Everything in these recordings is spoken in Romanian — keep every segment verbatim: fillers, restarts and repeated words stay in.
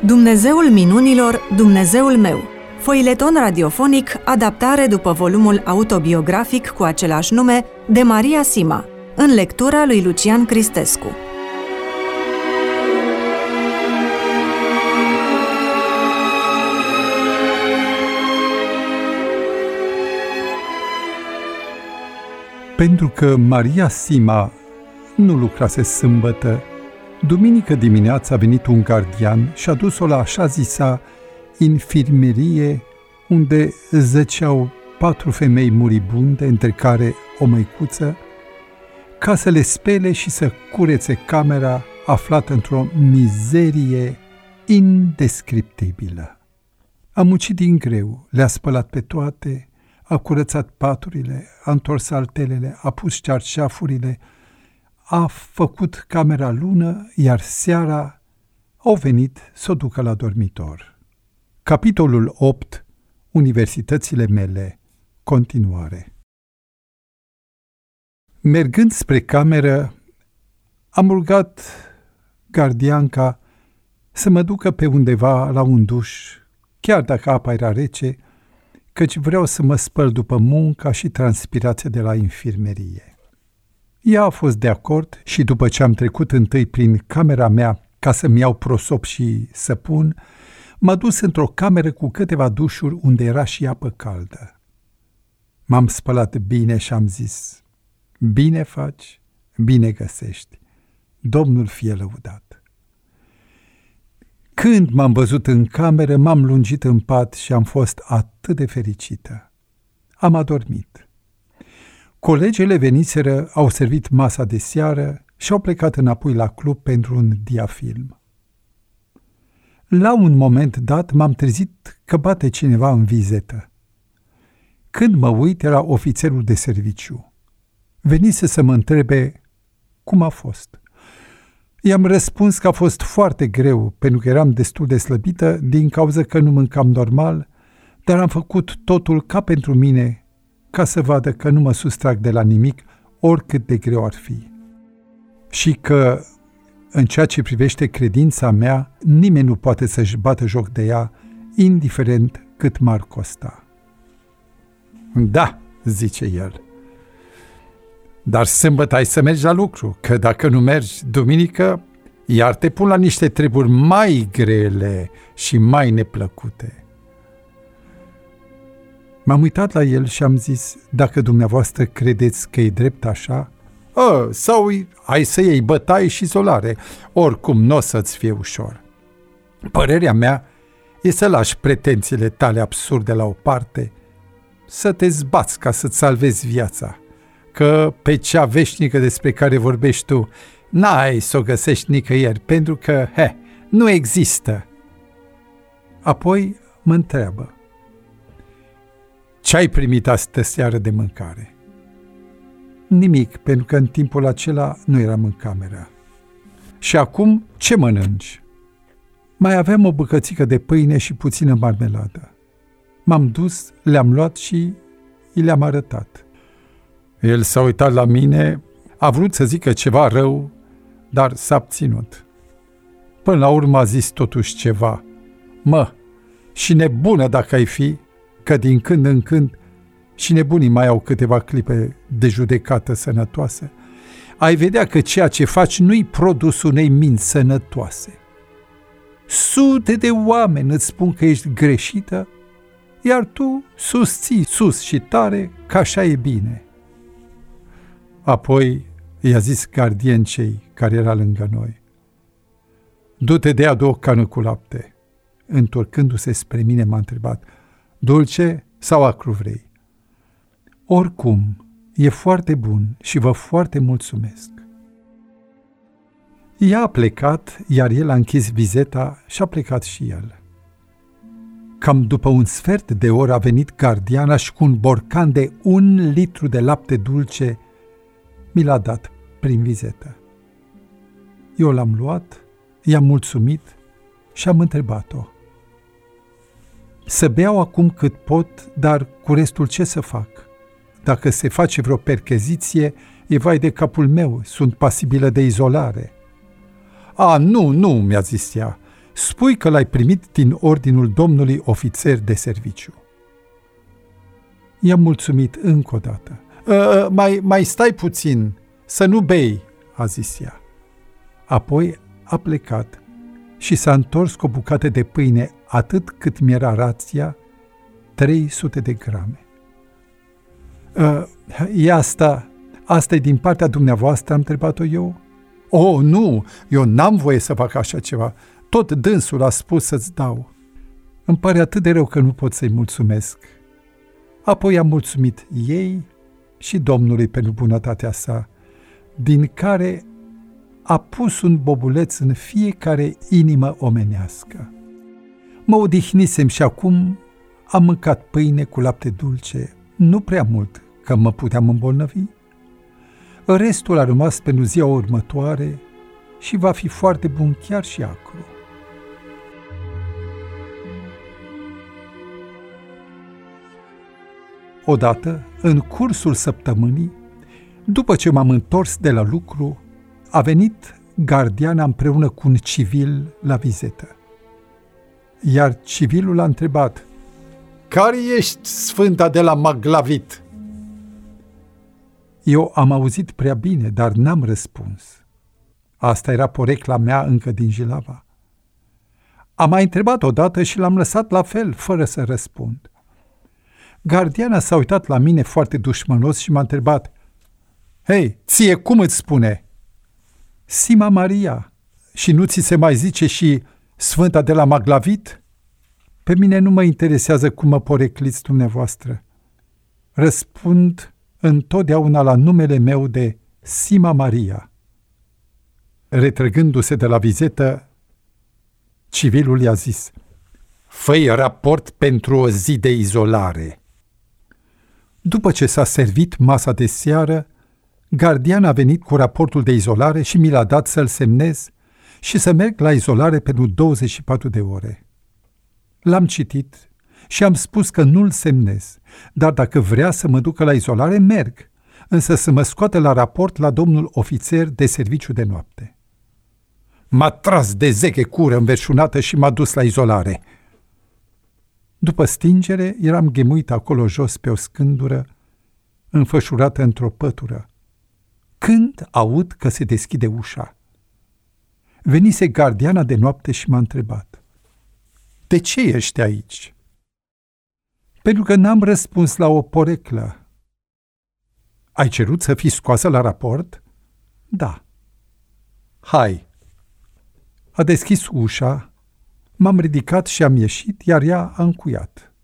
Dumnezeul minunilor, Dumnezeul meu. Foileton radiofonic, adaptare după volumul autobiografic cu același nume de Maria Sima, în lectura lui Lucian Cristescu. Pentru că Maria Sima nu lucrase sâmbătă, duminică dimineața a venit un gardian și a dus-o la așa zisa infirmerie, unde zăceau patru femei muribunde, între care o măicuță, ca să le spele și să curețe camera aflată într-o mizerie indescriptibilă. A muncit din greu, le-a spălat pe toate, a curățat paturile, a întors altelele, a pus cearșafurile, a făcut camera lună, iar seara au venit să o ducă la dormitor. Capitolul opt. Universitățile mele. Continuare. Mergând spre cameră, am rugat gardianca să mă ducă pe undeva la un duș, chiar dacă apa era rece, căci vreau să mă spăl după munca și transpirația de la infirmerie. Ea a fost de acord și după ce am trecut întâi prin camera mea ca să-mi iau prosop și săpun, m-a dus într-o cameră cu câteva dușuri unde era și apă caldă. M-am spălat bine și am zis: bine faci, bine găsești, Domnul fie lăudat. Când m-am văzut în cameră, m-am lungit în pat și am fost atât de fericită. Am adormit. Colegele veniseră, au servit masa de seară și au plecat înapoi la club pentru un diafilm. La un moment dat m-am trezit că bate cineva în vizetă. Când mă uit, era ofițerul de serviciu. Venise să mă întrebe cum a fost. I-am răspuns că a fost foarte greu, pentru că eram destul de slăbită din cauza că nu mâncam normal, dar am făcut totul ca pentru mine, ca să vadă că nu mă sustrag de la nimic, oricât de greu ar fi. Și că, în ceea ce privește credința mea, nimeni nu poate să-și bată joc de ea, indiferent cât m-ar costa. Da, zice el, dar sâmbătă ai să mergi la lucru, că dacă nu mergi duminică, iar te pun la niște treburi mai grele și mai neplăcute. M-am uitat la el și am zis: dacă dumneavoastră credeți că e drept așa, a, sau ai să iei bătaie și izolare, oricum nu o să-ți fie ușor. Părerea mea e să lași pretențiile tale absurde la o parte, să te zbați ca să-ți salvezi viața, că pe cea veșnică despre care vorbești tu n-ai să o găsești nicăieri, pentru că, he, nu există. Apoi mă întreabă: ce-ai primit astă seară de mâncare? Nimic, pentru că în timpul acela nu eram în cameră. Și acum ce mănânci? Mai aveam o bucățică de pâine și puțină marmeladă. M-am dus, le-am luat și i le-am arătat. El s-a uitat la mine, a vrut să zică ceva rău, dar s-a abținut. Până la urmă a zis totuși ceva: mă, și nebună dacă ai fi, că din când în când și nebunii mai au câteva clipe de judecată sănătoasă, ai vedea că ceea ce faci nu-i produsul unei minți sănătoase. Sute de oameni îți spun că ești greșită, iar tu susții sus și tare că așa e bine. Apoi i-a zis gardiencei care era lângă noi: du-te de ea două cană cu lapte. Întorcându-se spre mine m-a întrebat: dulce sau acru vrei? Oricum, e foarte bun și vă foarte mulțumesc. Ea a plecat, iar el a închis vizeta și a plecat și el. Cam după un sfert de oră a venit gardiana și cu un borcan de un litru de lapte dulce mi l-a dat prin vizetă. Eu l-am luat, i-am mulțumit și am întrebat-o: să beau acum cât pot, dar cu restul ce să fac? Dacă se face vreo percheziție, e vai de capul meu, sunt pasibilă de izolare. A, nu, nu, mi-a zis ea, spui că l-ai primit din ordinul domnului ofițer de serviciu. I-am mulțumit încă o dată. Uh, mai, mai stai puțin, să nu bei, a zis ea. Apoi a plecat și s-a întors cu o bucată de pâine atât cât mi-era rația, trei sute de grame. Uh, e asta, asta e din partea dumneavoastră, am întrebat-o eu? Oh, nu, eu n-am voie să fac așa ceva. Tot dânsul a spus să-ți dau. Îmi pare atât de rău că nu pot să-i mulțumesc. Apoi am mulțumit ei și Domnului pentru bunătatea sa, din care a pus un bobuleț în fiecare inimă omenească. Mă odihnisem și acum am mâncat pâine cu lapte dulce, nu prea mult, că mă puteam îmbolnăvi. Restul a rămas pentru ziua următoare și va fi foarte bun chiar și acru. Odată, în cursul săptămânii, după ce m-am întors de la lucru, a venit gardiana împreună cu un civil la vizită. Iar civilul a întrebat: "Care ești, sfânta de la Maglavit?" Eu am auzit prea bine, dar n-am răspuns. Asta era porecla mea încă din Jilava. Am mai întrebat odată și l-am lăsat la fel, fără să răspund. Gardiana s-a uitat la mine foarte dușmănos și m-a întrebat: "Hei, ție cum îți spune?" "Sima Maria. Și nu ți se mai zice și Sfânta de la Maglavit?" "Pe mine nu mă interesează cum mă porecliți dumneavoastră. Răspund întotdeauna la numele meu de Sima Maria." Retrăgându-se de la vizită, civilul i-a zis: "Fă-i raport pentru o zi de izolare." După ce s-a servit masa de seară, gardian a venit cu raportul de izolare și mi l-a dat să-l semnez și să merg la izolare pentru douăzeci și patru de ore. L-am citit și am spus că nu-l semnez, dar dacă vrea să mă ducă la izolare, merg, însă să mă scoată la raport la domnul ofițer de serviciu de noapte. M-a tras de zeche cură înverșunată și m-a dus la izolare. După stingere, eram ghemuit acolo jos pe o scândură, înfășurată într-o pătură, când aud că se deschide ușa. Venise gardiana de noapte și m-a întrebat: "De ce ești aici?" "Pentru că n-am răspuns la o poreclă." "Ai cerut să fii scoasă la raport?" "Da." "Hai." A deschis ușa, m-am ridicat și am ieșit, iar ea a încuiat.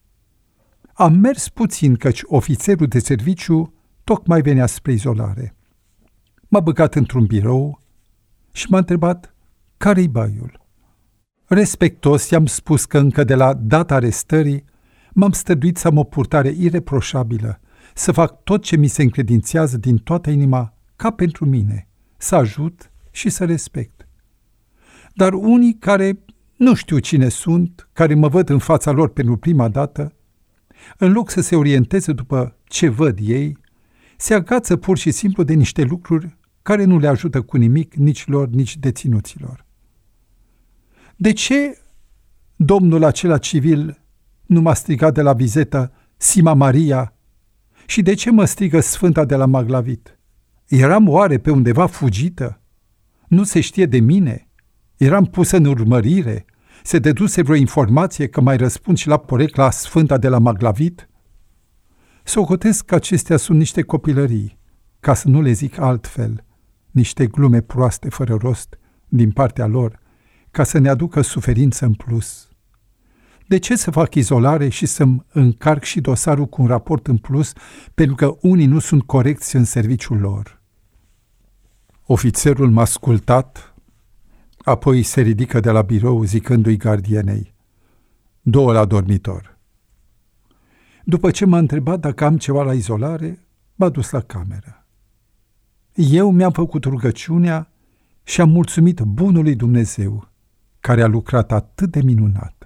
Am mers puțin, căci ofițerul de serviciu tocmai venea spre izolare. M-a băgat într-un birou și m-a întrebat care-i baiul. Respectos i-am spus că încă de la data arestării m-am străduit să am o purtare ireproșabilă, să fac tot ce mi se încredințează din toată inima ca pentru mine, să ajut și să respect. Dar unii care nu știu cine sunt, care mă văd în fața lor pentru prima dată, în loc să se orienteze după ce văd ei, se agață pur și simplu de niște lucruri care nu le ajută cu nimic nici lor, nici deținuților. De ce domnul acela civil nu m-a strigat de la vizită Sima Maria și de ce mă strigă Sfânta de la Maglavit? Eram oare pe undeva fugită? Nu se știe de mine? Eram pusă în urmărire? Se deduse vreo informație că mai răspund și la porecla Sfânta de la Maglavit? Socotesc că acestea sunt niște copilării, ca să nu le zic altfel, niște glume proaste fără rost din partea lor, ca să ne aducă suferință în plus. De ce să fac izolare și să-mi încarc și dosarul cu un raport în plus, pentru că unii nu sunt corecți în serviciul lor? Ofițerul m-a ascultat, apoi se ridică de la birou zicându-i gardienei: "Două la dormitor." După ce m-a întrebat dacă am ceva la izolare, m-a dus la cameră. Eu mi-am făcut rugăciunea și am mulțumit bunului Dumnezeu, care a lucrat atât de minunat.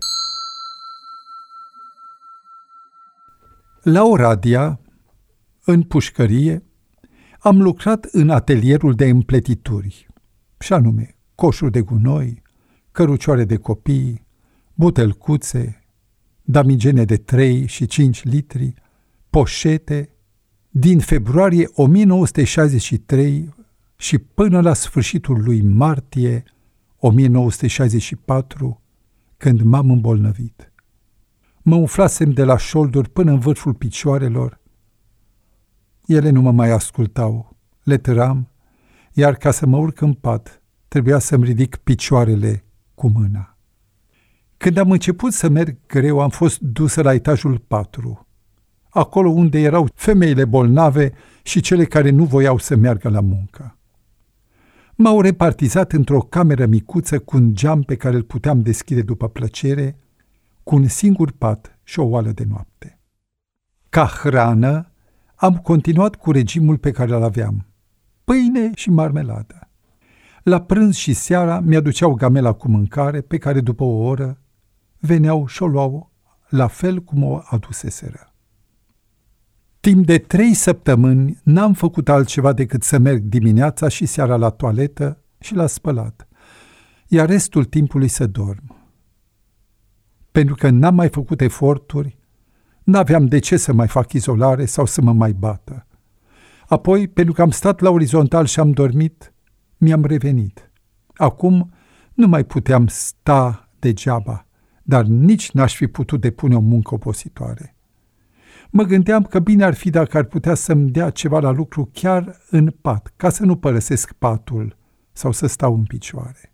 La Oradea, în pușcărie, am lucrat în atelierul de împletituri, și anume coșuri de gunoi, cărucioare de copii, butelcuțe, damigene de trei și cinci litri, poșete, din februarie o mie nouă sute șaizeci și trei și până la sfârșitul lui martie o mie nouă sute șaizeci și patru, când m-am îmbolnăvit. Mă umflasem de la șolduri până în vârful picioarelor. Ele nu mă mai ascultau, le târam, iar ca să mă urc în pat, trebuia să-mi ridic picioarele cu mâna. Când am început să merg greu, am fost dusă la etajul patru, acolo unde erau femeile bolnave și cele care nu voiau să meargă la muncă. M-au repartizat într-o cameră micuță cu un geam pe care îl puteam deschide după plăcere, cu un singur pat și o oală de noapte. Ca hrană, am continuat cu regimul pe care îl aveam, pâine și marmeladă. La prânz și seara mi-aduceau gamela cu mâncare, pe care după o oră veneau și o luau la fel cum o aduseseră. Timp de trei săptămâni n-am făcut altceva decât să merg dimineața și seara la toaletă și la spălat, iar restul timpului să dorm. Pentru că n-am mai făcut eforturi, n-aveam de ce să mai fac izolare sau să mă mai bată. Apoi, pentru că am stat la orizontal și am dormit, mi-am revenit. Acum nu mai puteam sta degeaba, dar nici n-aș fi putut depune o muncă opositoare. Mă gândeam că bine ar fi dacă ar putea să-mi dea ceva la lucru chiar în pat, ca să nu părăsesc patul sau să stau în picioare.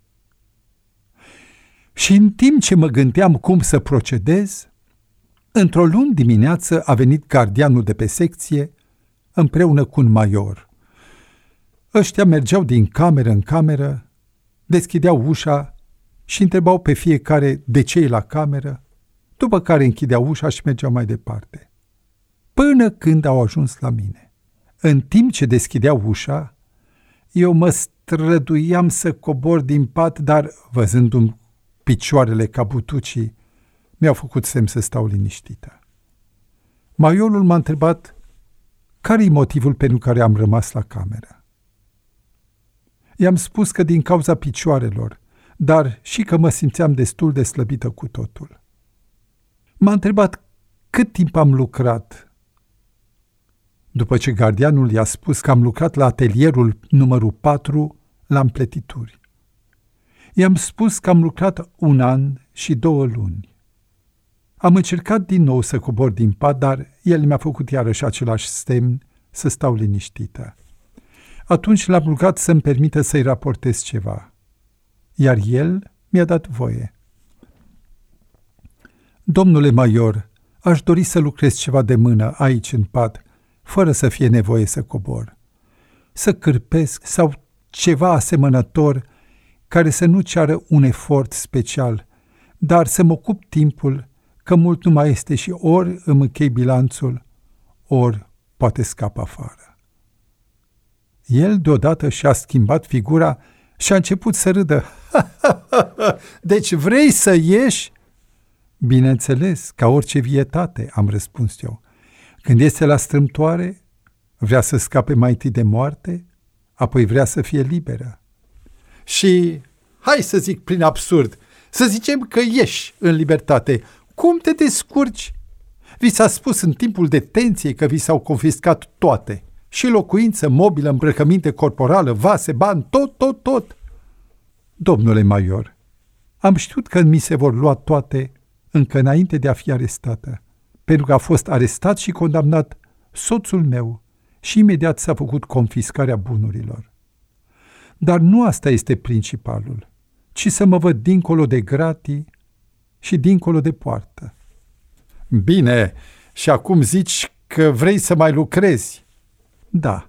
Și în timp ce mă gândeam cum să procedez, într-o luni dimineață a venit gardianul de pe secție împreună cu un maior. Ăștia mergeau din cameră în cameră, deschideau ușa și întrebau pe fiecare de ce e la cameră, după care închideau ușa și mergeau mai departe. Până când au ajuns la mine. În timp ce deschideau ușa, eu mă străduiam să cobor din pat, dar, văzându-mi picioarele ca butucii, mi-au făcut semn să stau liniștită. Maiorul m-a întrebat care-i motivul pentru care am rămas la cameră. I-am spus că din cauza picioarelor, dar și că mă simțeam destul de slăbită cu totul. M-a întrebat cât timp am lucrat. După ce gardianul i-a spus că am lucrat la atelierul numărul patru la împletituri. I-am spus că am lucrat un an și două luni. Am încercat din nou să cobor din pat, dar el mi-a făcut iarăși același semn să stau liniștită. Atunci l-am rugat să-mi permită să-i raportez ceva, iar el mi-a dat voie. Domnule maior, aș dori să lucrez ceva de mână aici în pat, fără să fie nevoie să cobor. Să cârpesc sau ceva asemănător care să nu ceară un efort special, dar să mă ocup timpul, că mult nu mai este și ori îmi închei bilanțul, ori poate scap afară. El deodată și-a schimbat figura și a început să râdă. Deci vrei să ieși? Bineînțeles, ca orice vietate, am răspuns eu. Când este la strâmtoare, vrea să scape mai întâi de moarte, apoi vrea să fie liberă. Și, hai să zic prin absurd, să zicem că ieși în libertate. Cum te descurci? Vi s-a spus în timpul detenției că vi s-au confiscat toate. Și locuință, mobilă, îmbrăcăminte corporală, vase, bani, tot, tot, tot. Domnule maior, am știut că mi se vor lua toate încă înainte de a fi arestată, pentru că a fost arestat și condamnat soțul meu și imediat s-a făcut confiscarea bunurilor. Dar nu asta este principalul, ci să mă văd dincolo de gratii și dincolo de poartă. Bine, și acum zici că vrei să mai lucrezi? Da.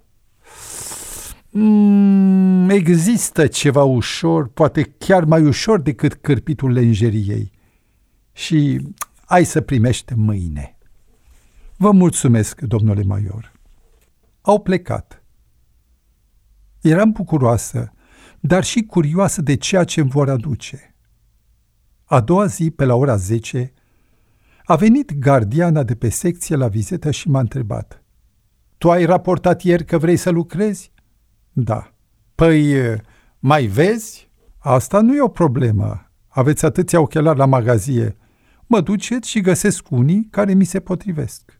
Mm, există ceva ușor, poate chiar mai ușor decât cârpitul lenjeriei. Și ai să primești mâine. Vă mulțumesc, domnule maior. Au plecat. Eram bucuroasă, dar și curioasă de ceea ce îmi vor aduce. A doua zi, pe la ora zece, a venit gardiana de pe secție la vizită și m-a întrebat: Tu ai raportat ieri că vrei să lucrezi? Da. Păi, mai vezi? Asta nu e o problemă, aveți atâția ochelari la magazie, mă duceți și găsesc unii care mi se potrivesc.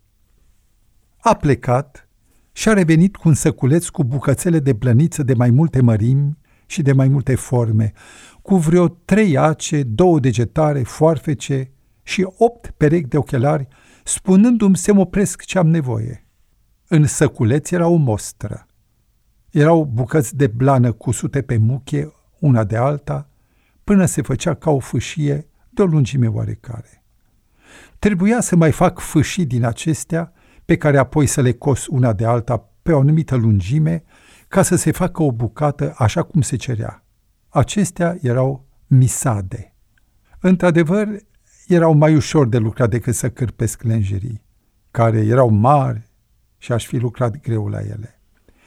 A plecat și a revenit cu un săculeț cu bucățele de blăniță de mai multe mărimi și de mai multe forme, cu vreo trei ace, două degetare, foarfece și opt perechi de ochelari, spunându-mi să mă opresc ce am nevoie. În săculeț era o mostră. Erau bucăți de blană cusute pe muche, una de alta, până se făcea ca o fâșie de o lungime oarecare. Trebuia să mai fac fâșii din acestea, pe care apoi să le cos una de alta pe o anumită lungime, ca să se facă o bucată așa cum se cerea. Acestea erau misade. Într-adevăr, erau mai ușor de lucrat decât să cârpesc lenjerii, care erau mari și aș fi lucrat greu la ele.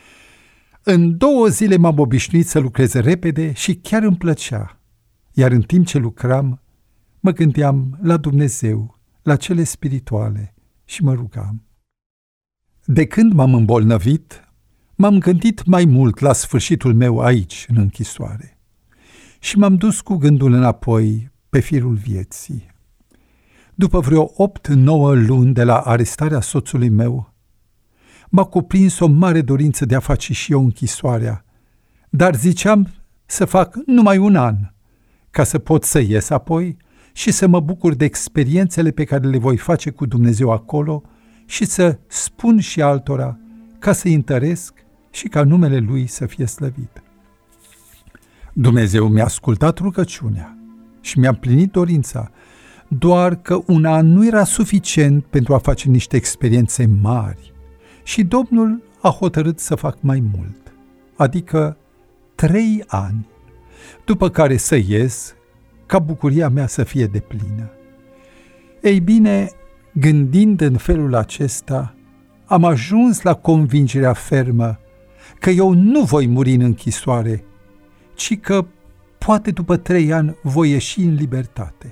În două zile m-am obișnuit să lucrez repede și chiar îmi plăcea, iar în timp ce lucram, mă gândeam la Dumnezeu, la cele spirituale și mă rugam. De când m-am îmbolnăvit, m-am gândit mai mult la sfârșitul meu aici, în închisoare, și m-am dus cu gândul înapoi pe firul vieții. După vreo opt-nouă luni de la arestarea soțului meu, m-a cuprins o mare dorință de a face și eu închisoarea, dar ziceam să fac numai un an, ca să pot să ies apoi și să mă bucur de experiențele pe care le voi face cu Dumnezeu acolo și să spun și altora ca să-i întăresc și ca numele Lui să fie slăvit. Dumnezeu mi-a ascultat rugăciunea și mi-a împlinit dorința, doar că un an nu era suficient pentru a face niște experiențe mari și Domnul a hotărât să fac mai mult, adică trei ani, după care să ies ca bucuria mea să fie deplină. Ei bine, gândind în felul acesta, am ajuns la convingerea fermă că eu nu voi muri în închisoare, ci că poate după trei ani voi ieși în libertate.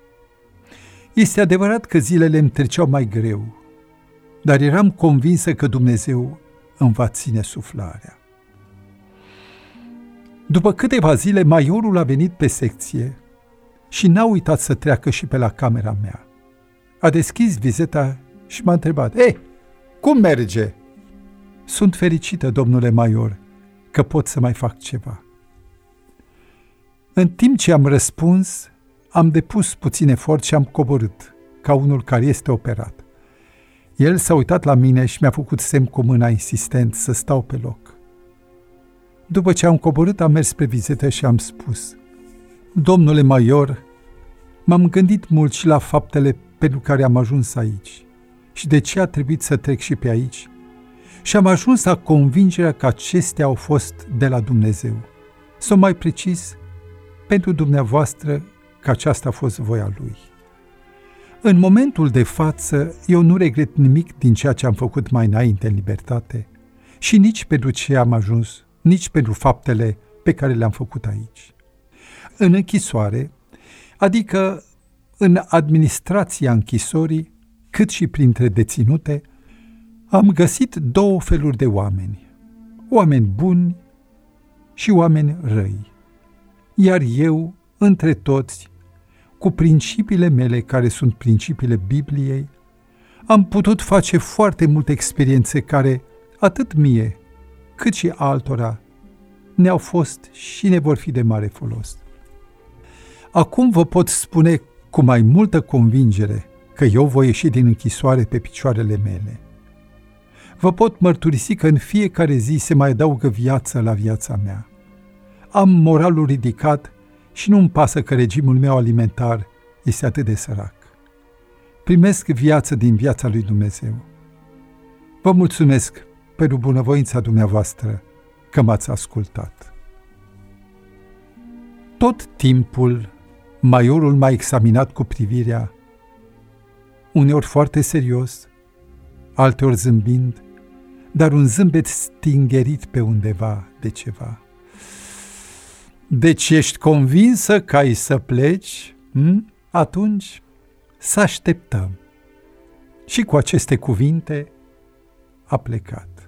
Este adevărat că zilele îmi treceau mai greu, dar eram convinsă că Dumnezeu îmi va ține suflarea. După câteva zile, maiorul a venit pe secție și n-a uitat să treacă și pe la camera mea. A deschis vizeta și m-a întrebat: "Ei, cum merge?" "Sunt fericită, domnule maior, că pot să mai fac ceva." În timp ce am răspuns, am depus puțin efort și am coborât, ca unul care este operat. El s-a uitat la mine și mi-a făcut semn cu mâna insistent să stau pe loc. După ce am coborât, am mers spre vizită și am spus: "Domnule maior, m-am gândit mult și la faptele pentru care am ajuns aici și de ce a trebuit să trec și pe aici și am ajuns la convingerea că acestea au fost de la Dumnezeu. Sau mai precis, pentru dumneavoastră că aceasta a fost voia Lui. În momentul de față, eu nu regret nimic din ceea ce am făcut mai înainte în libertate și nici pentru ce am ajuns, nici pentru faptele pe care le-am făcut aici. În închisoare, adică în administrația închisorii, cât și printre deținute, am găsit două feluri de oameni, oameni buni și oameni răi. Iar eu, între toți, cu principiile mele care sunt principiile Bibliei, am putut face foarte multe experiențe care, atât mie, cât și altora, ne-au fost și ne vor fi de mare folos. Acum vă pot spune cu mai multă convingere că eu voi ieși din închisoare pe picioarele mele. Vă pot mărturisi că în fiecare zi se mai adaugă viață la viața mea. Am moralul ridicat și nu-mi pasă că regimul meu alimentar este atât de sărac. Primesc viață din viața lui Dumnezeu. Vă mulțumesc pentru bunăvoința dumneavoastră că m-ați ascultat. Tot timpul, maiorul m-a examinat cu privirea, uneori foarte serios, alteori zâmbind, dar un zâmbet stingerit pe undeva de ceva. "Deci ești convinsă că ai să pleci? Hm? Atunci să așteptăm." Și cu aceste cuvinte a plecat.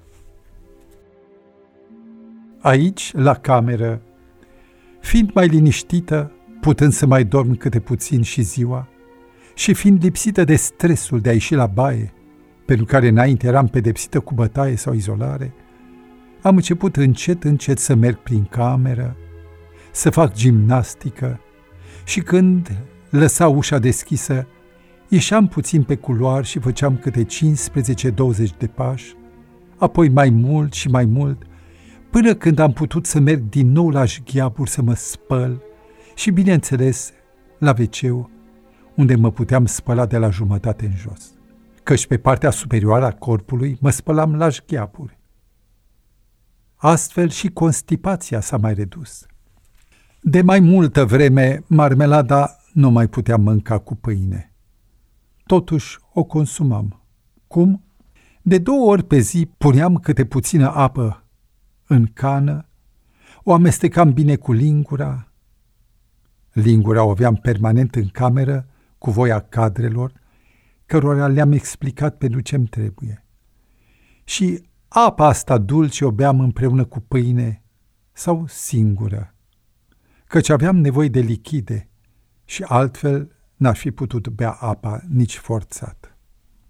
Aici, la cameră, fiind mai liniștită, putând să mai dorm câte puțin și ziua, și fiind lipsită de stresul de a ieși la baie, pentru care înainte eram pedepsită cu bătaie sau izolare, am început încet, încet să merg prin cameră, să fac gimnastică și când lăsa ușa deschisă, ieșeam puțin pe culoar și făceam câte cincisprezece douăzeci de pași, apoi mai mult și mai mult, până când am putut să merg din nou la jghiaburi să mă spăl și, bineînțeles, la ve ce-ul, unde mă puteam spăla de la jumătate în jos, căci pe partea superioară a corpului mă spălam la jghiaburi. Astfel și constipația s-a mai redus. De mai multă vreme, marmelada nu mai puteam mânca cu pâine. Totuși o consumam. Cum? De două ori pe zi puneam câte puțină apă în cană, o amestecam bine cu lingura. Lingura o aveam permanent în cameră, cu voia cadrelor, cărora le-am explicat pentru ce-mi trebuie. Și apa asta dulce o beam împreună cu pâine sau singură, căci aveam nevoie de lichide și altfel n-ar fi putut bea apa nici forțat.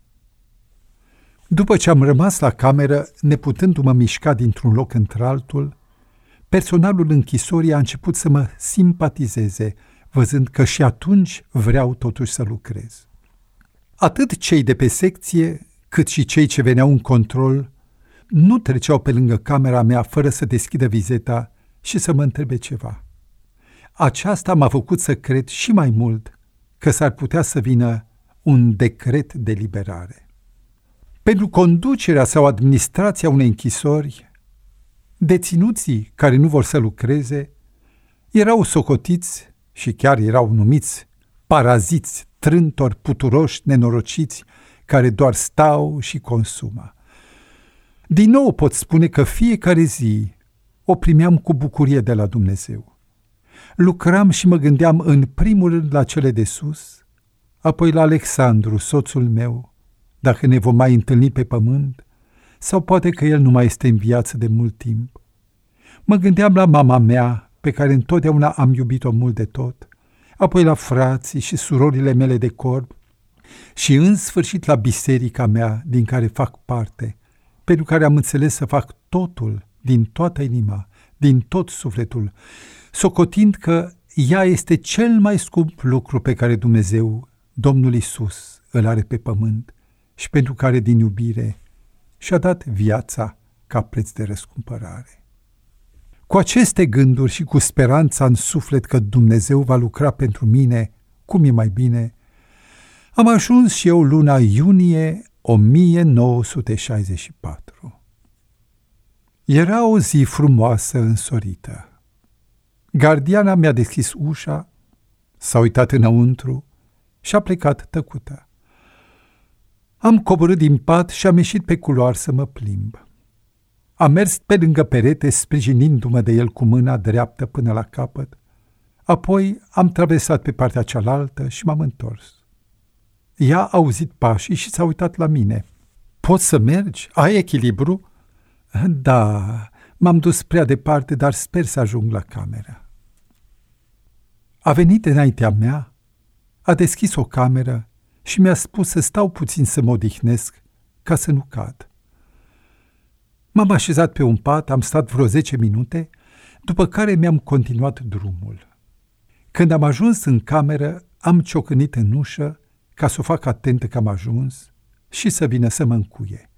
După ce am rămas la cameră, neputându-mă mișca dintr-un loc într-altul, personalul închisorii a început să mă simpatizeze, văzând că și atunci vreau totuși să lucrez. Atât cei de pe secție, cât și cei ce veneau în control, nu treceau pe lângă camera mea fără să deschidă vizeta și să mă întrebe ceva. Aceasta m-a făcut să cred și mai mult că s-ar putea să vină un decret de liberare. Pentru conducerea sau administrația unei închisori, deținuții care nu vor să lucreze erau socotiți și chiar erau numiți paraziți, trântori, puturoși, nenorociți, care doar stau și consumă. Din nou pot spune că fiecare zi o primeam cu bucurie de la Dumnezeu. Lucram și mă gândeam în primul rând la cele de sus, apoi la Alexandru, soțul meu, dacă ne vom mai întâlni pe pământ, sau poate că el nu mai este în viață de mult timp. Mă gândeam la mama mea, pe care întotdeauna am iubit-o mult de tot, apoi la frații și surorile mele de corp și în sfârșit la biserica mea din care fac parte, pentru care am înțeles să fac totul din toată inima, din tot sufletul, socotind că ea este cel mai scump lucru pe care Dumnezeu, Domnul Iisus, îl are pe pământ și pentru care din iubire și-a dat viața ca preț de răscumpărare. Cu aceste gânduri și cu speranța în suflet că Dumnezeu va lucra pentru mine cum e mai bine, am ajuns și eu luna iunie o mie nouă sute șaizeci și patru. Era o zi frumoasă însorită. Gardiana mi-a deschis ușa, s-a uitat înăuntru și a plecat tăcută. Am coborât din pat și am ieșit pe culoar să mă plimb. Am mers pe lângă perete, sprijinindu-mă de el cu mâna dreaptă până la capăt, apoi am traversat pe partea cealaltă și m-am întors. Ea a auzit pașii și s-a uitat la mine. Poți să mergi? Ai echilibru? Da, m-am dus prea departe, dar sper să ajung la cameră. A venit înaintea mea, a deschis o cameră și mi-a spus să stau puțin să mă odihnesc ca să nu cad. M-am așezat pe un pat, am stat vreo zece minute, după care mi-am continuat drumul. Când am ajuns în cameră, am ciocănit în ușă ca să o fac atentă că am ajuns și să vină să mă încuie.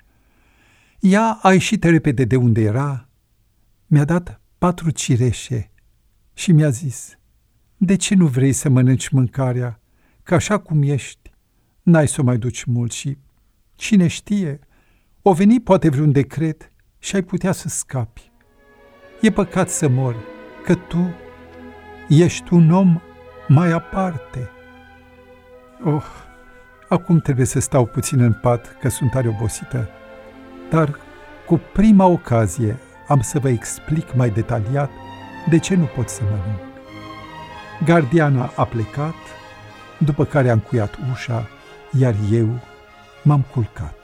Ea a ieșit repede de unde era, mi-a dat patru cireșe și mi-a zis: de ce nu vrei să mănânci mâncarea, că așa cum ești, n-ai să o mai duci mult și, cine știe, o veni poate vreun decret și ai putea să scapi. E păcat să mori, că tu ești un om mai aparte. Oh, acum trebuie să stau puțin în pat, că sunt tare obosită, dar cu prima ocazie am să vă explic mai detaliat de ce nu pot să mănânc. Gardiana a plecat, după care a încuiat ușa, iar eu m-am culcat.